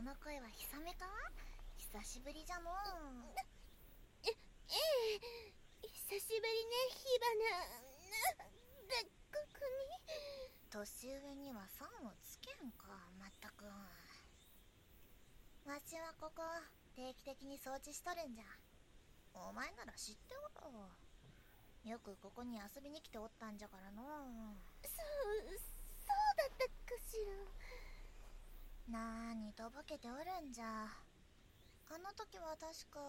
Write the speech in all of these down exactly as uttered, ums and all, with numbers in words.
の声はヒサメか？久しぶりじゃのう。 え、ええ、久しぶりね、火花。で、ここに。 年上にはさんをつけんか、まったく。わしはここ、定期的に掃除しとるんじゃ。お前なら知っておろう。よくここに遊びに来ておったんじゃからのう。 そう、そうだったかしら。なーにとぼけておるんじゃ。あの時は確か、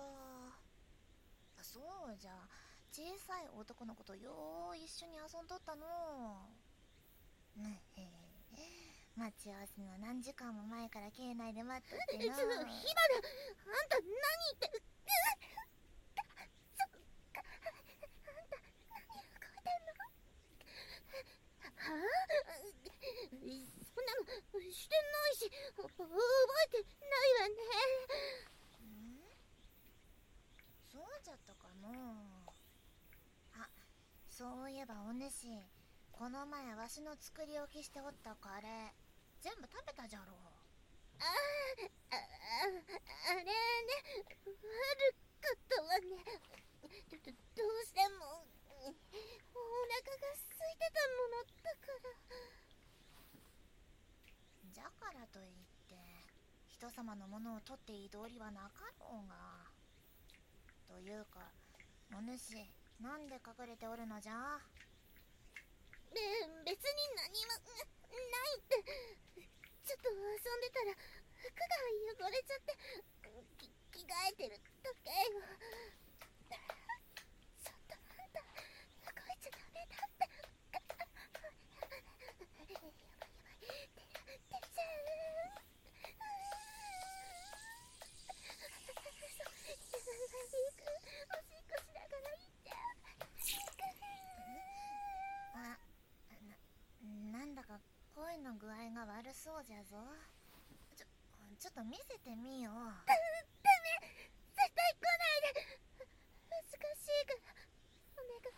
そうじゃ、小さい男の子とよう一緒に遊んどったのう。ねへへ、待ち合わせの何時間も前から境内で待っとってな。 ちょ、火花、あんた何言ってる。そっか、あんた何動いてんの？はあ？そんなのしてないし、覚えてないわね。 ん？そうじゃったかのう。あ、そういえばお主、この前わしの作り置きしておったカレー全部食べたじゃろう。 ああ、あ、あれね、悪かったわね。ど、ど、どうしても、お腹が空いてたものだから。 じゃからといって人様のものを取っていい道理はなかろうが。というかお主、なんで隠れておるのじゃ。 べ、別に何もないって。ちょっと遊んでたら服が汚れちゃって、き着替えてるだけよ。ちょっとあんた、動いちゃダメだって。やばいやばい、出ちゃう。おしっこしながら行っちゃう。 あ、な、なんだか声の具合が悪そうじゃぞ。ちょ、ちょっと見せてみよう。ダメ、 絶対来ないで。難しいからお願い。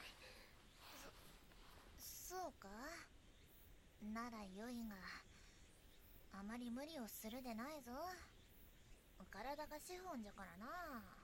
そ、そうかならよいが、あまり無理をするでないぞ。体が資本じゃからな。